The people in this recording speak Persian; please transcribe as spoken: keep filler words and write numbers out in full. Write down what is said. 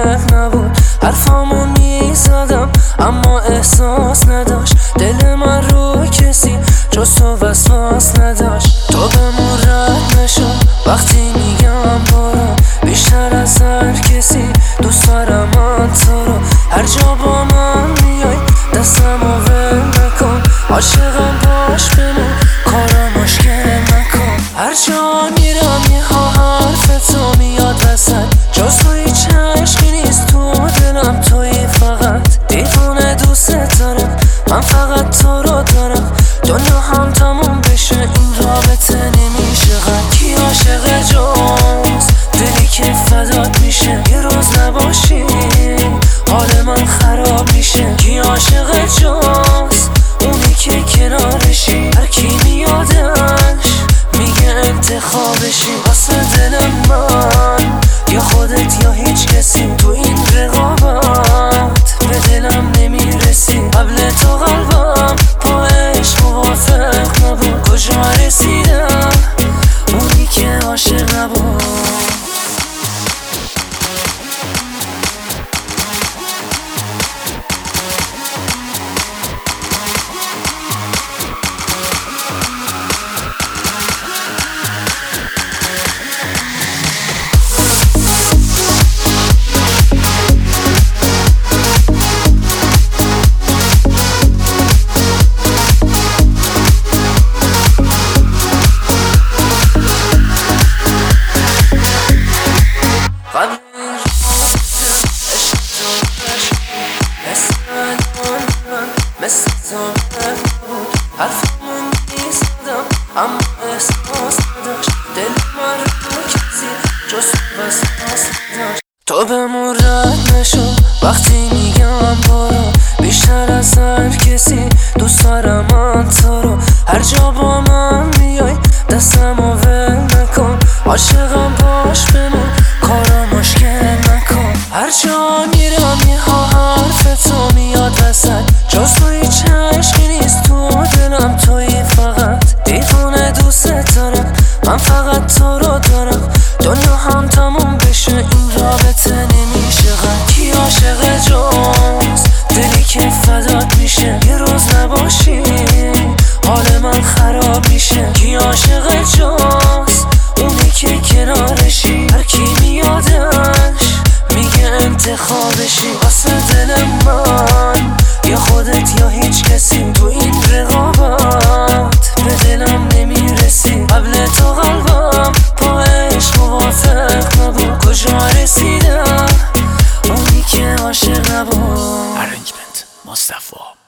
موافق نبود. حرفامو میزدم اما احساس نداشت. دل من رو کسی جز تو وسواس نداشت. تو بهمون رد نشو وقتی میگم برو، بیشتر از هر کسی دوست دارم من تو رو. هر جا با من میای دستمو ول نکن، عاشقم باش بمون کارو مشکل نکن. هر جا میرم یه ها حرف تو میاد وسط، جز تو هیچ عشقی نیست تو دلم، تویی فقط. دیوونه دوست دارم من، فقط تو رو دارم. دنیا هم تموم بشه این رابطه نمیشه قد. کی عاشق جاست دلی که فدات میشه، یه روز نباشی حال من خراب میشه. کی عاشق جاست اونی که کنارشی، هر کی میادش میگه انتخابشی. واسه دل من یا خودت یا هیچ کسی، تو این رقابت به دلم نمیرسی. قبل تو قلبم با عشق موافق نبود، کجا رسیدم اونی که عاشق نبود. مثل تو نبود، حرفمون میزدم اما احساس نداشت. دل من رو کسی جز وسواس نداشت. تو بهمون رد نشو وقتی میگم برو، بیشتر از هر کسی دوست دارم من تو رو. هر جا با من میای دستمو ول نکن، عاشقم باش بمون کارو مشکل نکن. هر جا میرم یه ها حرف تو میاد وسط، جز تو هیچ عشقی نیست تو دلم، تویی فقط. دیوونه دوست دارم من، فقط تو رو دارم. دنیا هم تموم بشه این رابطه نمیشه قد. کی عاشق جاست دلی که فدات میشه، یه روز نباشی حال من خراب میشه. کی عاشق جاست اونی که کنارشی، هر کی میادش میگه انتخابشی. واسه دل من یا خودت یا هیچ کسی، تو این رقابت به دلم نمیرسی. قبل تو قلبم با عشق موافق نبود، کجا رسیدم اونی که عاشق نبود. Arrangement مصطفی